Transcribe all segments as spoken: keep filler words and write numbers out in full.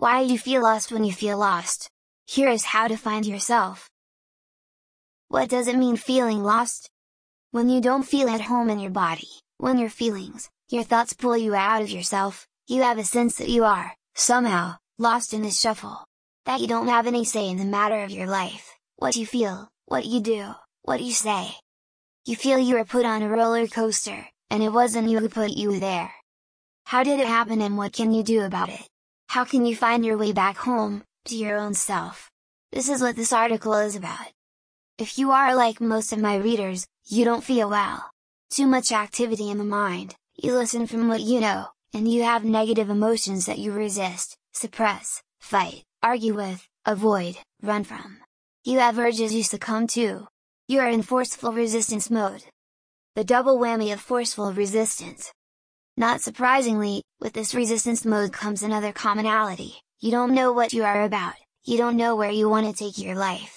Why you feel lost when you feel lost. Here is how to find yourself. What does it mean feeling lost? When you don't feel at home in your body, when your feelings, your thoughts pull you out of yourself, you have a sense that you are, somehow, lost in the shuffle. That you don't have any say in the matter of your life, what you feel, what you do, what you say. You feel you were put on a roller coaster, and it wasn't you who put you there. How did it happen and what can you do about it? How can you find your way back home, to your own self? This is what this article is about. If you are like most of my readers, you don't feel well. Too much activity in the mind, you listen from what you know, and you have negative emotions that you resist, suppress, fight, argue with, avoid, run from. You have urges you succumb to. You are in forceful resistance mode. The double whammy of forceful resistance. Not surprisingly, with this resistance mode comes another commonality: you don't know what you are about, you don't know where you want to take your life.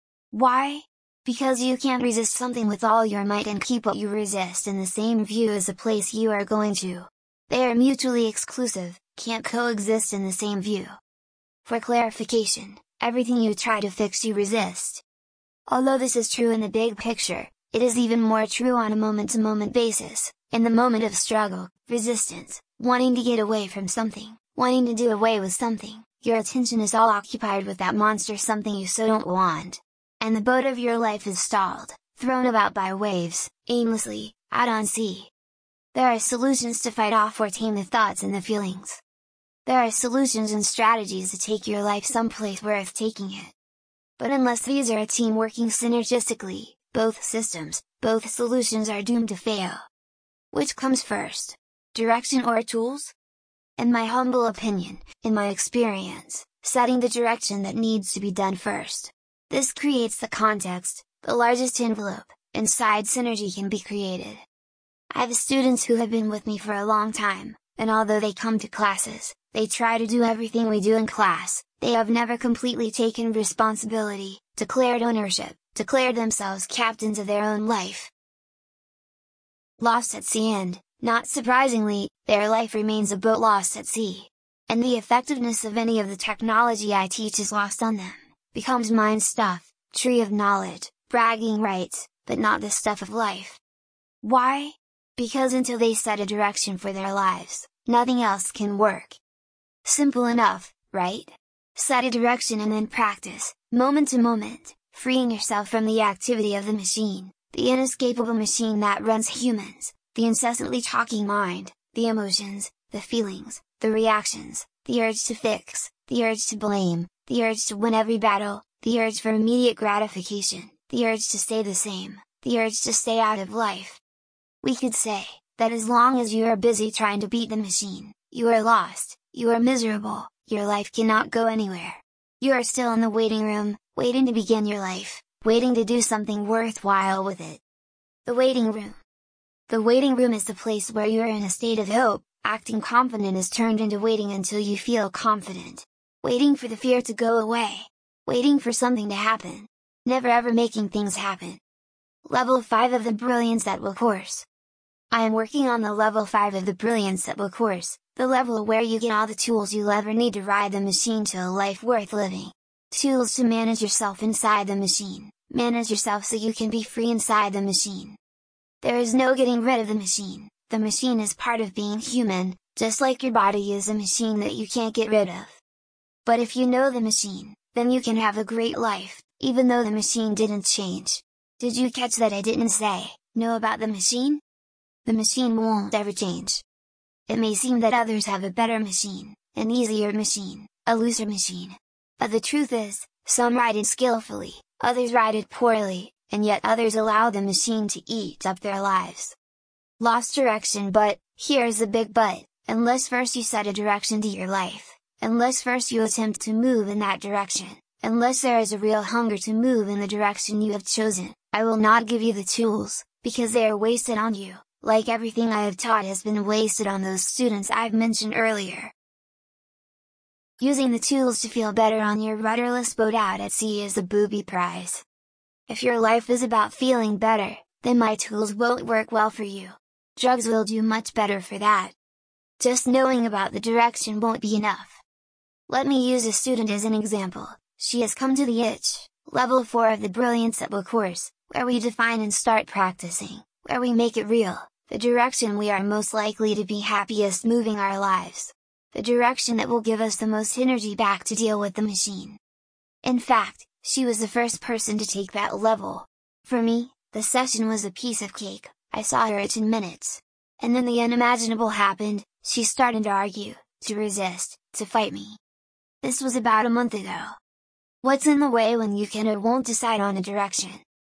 Why? Because you can't resist something with all your might and keep what you resist in the same view as the place you are going to. They are mutually exclusive, can't coexist in the same view. For clarification, everything you try to fix you resist. Although this is true in the big picture, it is even more true on a moment-to-moment basis, in the moment of struggle, resistance, wanting to get away from something, wanting to do away with something, your attention is all occupied with that monster something you so don't want. And the boat of your life is stalled, thrown about by waves, aimlessly, out on sea. There are solutions to fight off or tame the thoughts and the feelings. There are solutions and strategies to take your life someplace worth taking it. But unless these are a team working synergistically, both systems, both solutions are doomed to fail. Which comes first? Direction or tools? In my humble opinion, in my experience, setting the direction that needs to be done first. This creates the context, the largest envelope, inside synergy can be created. I have students who have been with me for a long time, and although they come to classes, they try to do everything we do in class, they have never completely taken responsibility, declared ownership, declared themselves captains of their own life. Lost at sea, and, not surprisingly, their life remains a boat lost at sea. And the effectiveness of any of the technology I teach is lost on them, becomes mind stuff, tree of knowledge, bragging rights, but not the stuff of life. Why? Because until they set a direction for their lives, nothing else can work. Simple enough, right? Set a direction and then practice, moment to moment, freeing yourself from the activity of the machine, the inescapable machine that runs humans, the incessantly talking mind, the emotions, the feelings, the reactions, the urge to fix, the urge to blame, the urge to win every battle, the urge for immediate gratification, the urge to stay the same, the urge to stay out of life. We could say, that as long as you are busy trying to beat the machine, you are lost, you are miserable, your life cannot go anywhere. You are still in the waiting room, waiting to begin your life, waiting to do something worthwhile with it. The waiting room. The waiting room is the place where you are in a state of hope, acting confident is turned into waiting until you feel confident. Waiting for the fear to go away. Waiting for something to happen. Never ever making things happen. Level five of the Brilliance at Will course. I am working on the level five of the Brilliance at Will course, the level where you get all the tools you'll ever need to ride the machine to a life worth living. Tools to manage yourself inside the machine, manage yourself so you can be free inside the machine. There is no getting rid of the machine, the machine is part of being human, just like your body is a machine that you can't get rid of. But if you know the machine, then you can have a great life, even though the machine didn't change. Did you catch that I didn't say, know about the machine? The machine won't ever change. It may seem that others have a better machine, an easier machine, a looser machine. But the truth is, some ride it skillfully, others ride it poorly, and yet others allow the machine to eat up their lives. Lost direction, but, here's the big but, unless first you set a direction to your life, unless first you attempt to move in that direction, unless there is a real hunger to move in the direction you have chosen, I will not give you the tools, because they are wasted on you, like everything I have taught has been wasted on those students I've mentioned earlier. Using the tools to feel better on your rudderless boat out at sea is the booby prize. If your life is about feeling better, then my tools won't work well for you. Drugs will do much better for that. Just knowing about the direction won't be enough. Let me use a student as an example. She has come to the I T Ch, level four of the Brilliance at Will course, where we define and start practicing, where we make it real, the direction we are most likely to be happiest moving our lives. The direction that will give us the most energy back to deal with the machine. In fact, she was the first person to take that level. For me, the session was a piece of cake. I saw her at ten minutes. And then the unimaginable happened. She started to argue, to resist, to fight me. This was about a month ago. What's in the way when you can or won't decide on a direction?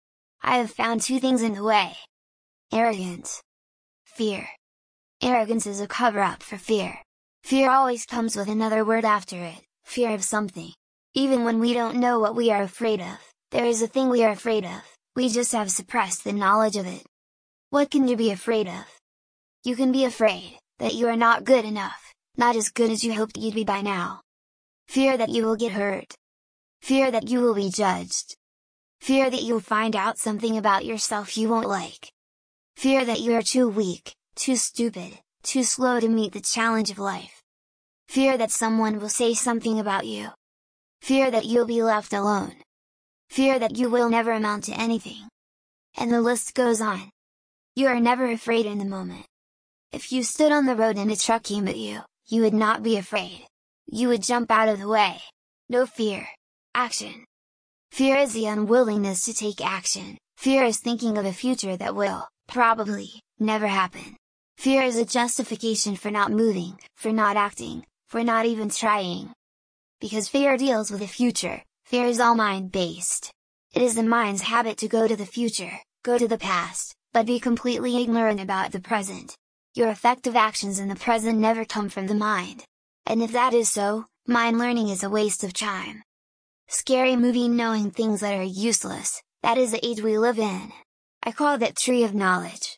I have found two things in the way. Arrogance. Fear. Arrogance is a cover-up for fear. Fear always comes with another word after it, fear of something. Even when we don't know what we are afraid of, there is a thing we are afraid of, we just have suppressed the knowledge of it. What can you be afraid of? You can be afraid that you are not good enough, not as good as you hoped you'd be by now. Fear that you will get hurt. Fear that you will be judged. Fear that you'll find out something about yourself you won't like. Fear that you are too weak, too stupid, too slow to meet the challenge of life. Fear that someone will say something about you. Fear that you'll be left alone. Fear that you will never amount to anything. And the list goes on. You are never afraid in the moment. If you stood on the road and a truck came at you, you would not be afraid. You would jump out of the way. No fear. Action. Fear is the unwillingness to take action. Fear is thinking of a future that will, probably, never happen. Fear is a justification for not moving, for not acting, for not even trying. Because fear deals with the future, fear is all mind-based. It is the mind's habit to go to the future, go to the past, but be completely ignorant about the present. Your effective actions in the present never come from the mind. And if that is so, mind learning is a waste of time. Scary movie knowing things that are useless, that is the age we live in. I call that tree of knowledge.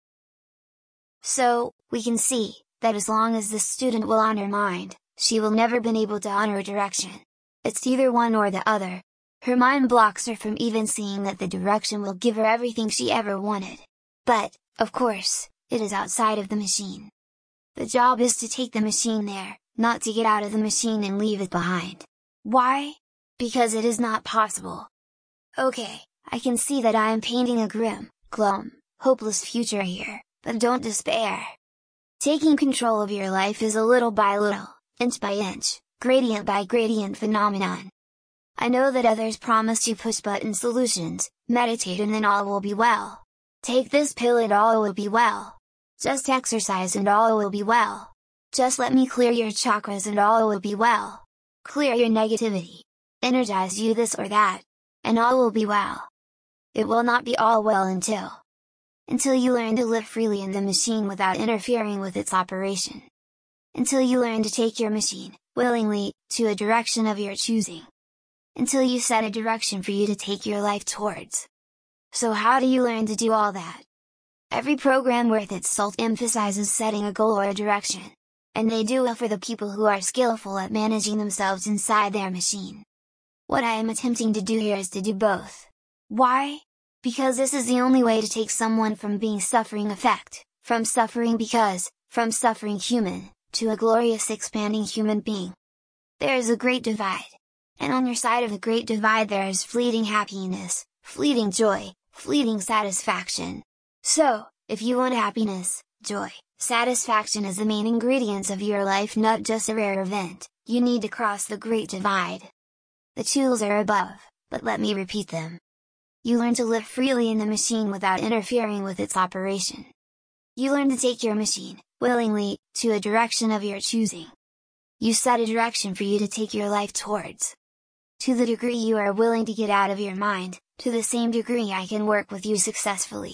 So, we can see, that as long as the student will honor mind, she will never been able to honor direction. It's either one or the other. Her mind blocks her from even seeing that the direction will give her everything she ever wanted. But, of course, it is outside of the machine. The job is to take the machine there, not to get out of the machine and leave it behind. Why? Because it is not possible. Okay, I can see that I am painting a grim, glum, hopeless future here, but don't despair. Taking control of your life is a little by little, inch by inch, gradient by gradient phenomenon. I know that others promise you push-button solutions, meditate and then all will be well. Take this pill and all will be well. Just exercise and all will be well. Just let me clear your chakras and all will be well. Clear your negativity. Energize you this or that. And all will be well. It will not be all well until until you learn to live freely in the machine without interfering with its operation. Until you learn to take your machine, willingly, to a direction of your choosing. Until you set a direction for you to take your life towards. So how do you learn to do all that? Every program worth its salt emphasizes setting a goal or a direction. And they do well for the people who are skillful at managing themselves inside their machine. What I am attempting to do here is to do both. Why? Because this is the only way to take someone from being suffering effect, from suffering because, from suffering human, to a glorious expanding human being. There is a great divide. And on your side of the great divide there is fleeting happiness, fleeting joy, fleeting satisfaction. So, if you want happiness, joy, satisfaction as the main ingredients of your life, not just a rare event, you need to cross the great divide. The tools are above, but let me repeat them. You learn to live freely in the machine without interfering with its operation. You learn to take your machine, willingly, to a direction of your choosing. You set a direction for you to take your life towards. To the degree you are willing to get out of your mind, to the same degree I can work with you successfully.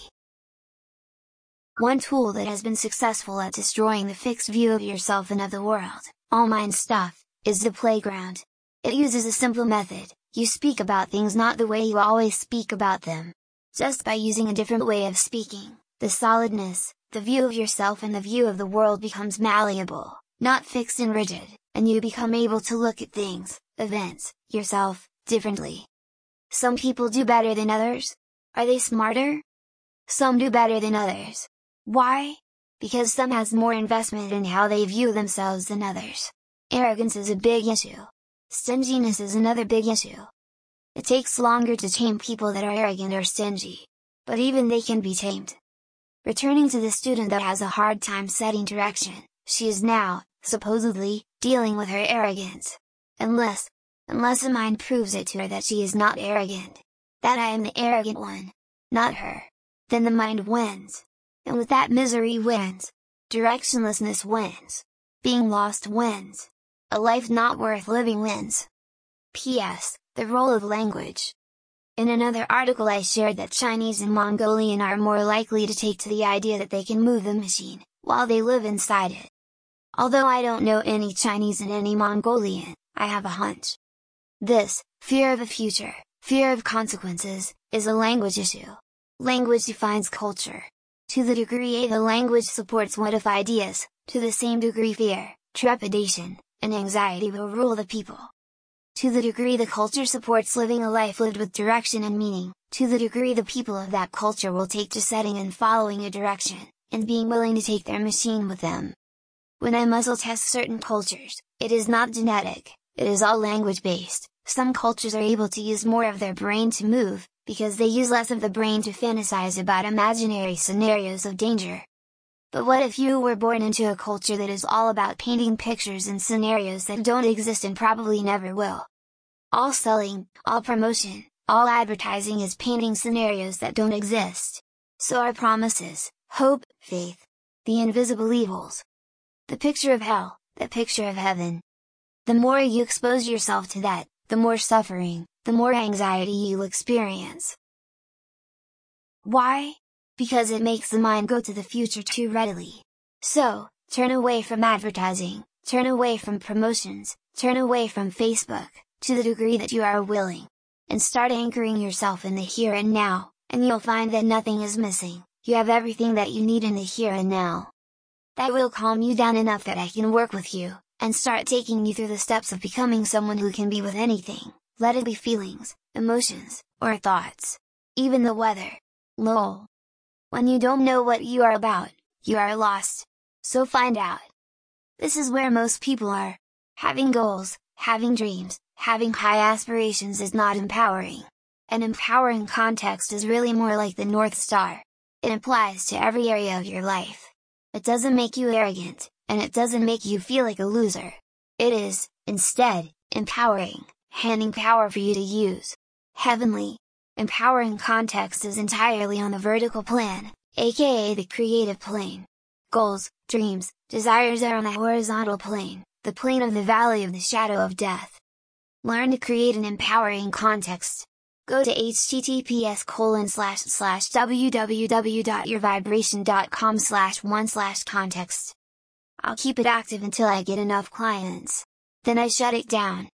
One tool that has been successful at destroying the fixed view of yourself and of the world, all mind stuff, is the playground. It uses a simple method. You speak about things not the way you always speak about them. Just by using a different way of speaking, the solidness, the view of yourself and the view of the world becomes malleable, not fixed and rigid, and you become able to look at things, events, yourself, differently. Some people do better than others? Are they smarter? Some do better than others. Why? Because some has more investment in how they view themselves than others. Arrogance is a big issue. Stinginess is another big issue. It takes longer to tame people that are arrogant or stingy. But even they can be tamed. Returning to the student that has a hard time setting direction, she is now, supposedly, dealing with her arrogance. Unless, unless a mind proves it to her that she is not arrogant. That I am the arrogant one. Not her. Then the mind wins. And with that misery wins. Directionlessness wins. Being lost wins. A life not worth living wins. P S. The role of language. In another article I shared that Chinese and Mongolian are more likely to take to the idea that they can move the machine, while they live inside it. Although I don't know any Chinese and any Mongolian, I have a hunch. This, fear of the future, fear of consequences, is a language issue. Language defines culture. To the degree the language supports what if ideas, to the same degree fear, trepidation, and anxiety will rule the people. To the degree the culture supports living a life lived with direction and meaning, to the degree the people of that culture will take to setting and following a direction, and being willing to take their machine with them. When I muzzle test certain cultures, it is not genetic, it is all language based. Some cultures are able to use more of their brain to move, because they use less of the brain to fantasize about imaginary scenarios of danger. But what if you were born into a culture that is all about painting pictures and scenarios that don't exist and probably never will? All selling, all promotion, all advertising is painting scenarios that don't exist. So are promises, hope, faith. The invisible evils. The picture of hell, the picture of heaven. The more you expose yourself to that, the more suffering, the more anxiety you'll experience. Why? Because it makes the mind go to the future too readily. So, turn away from advertising, turn away from promotions, turn away from Facebook, to the degree that you are willing. And start anchoring yourself in the here and now, and you'll find that nothing is missing, you have everything that you need in the here and now. That will calm you down enough that I can work with you, and start taking you through the steps of becoming someone who can be with anything, let it be feelings, emotions, or thoughts. Even the weather. Lol. When you don't know what you are about, you are lost. So find out. This is where most people are. Having goals, having dreams, having high aspirations is not empowering. An empowering context is really more like the North Star. It applies to every area of your life. It doesn't make you arrogant, and it doesn't make you feel like a loser. It is, instead, empowering, handing power for you to use. Heavenly. Empowering context is entirely on the vertical plan, aka the creative plane. Goals, dreams, desires are on the horizontal plane, the plane of the valley of the shadow of death. Learn to create an empowering context. Go to h t t p s colon slash slash w w w dot your vibration dot com slash one slash context. I'll keep it active until I get enough clients. Then I shut it down.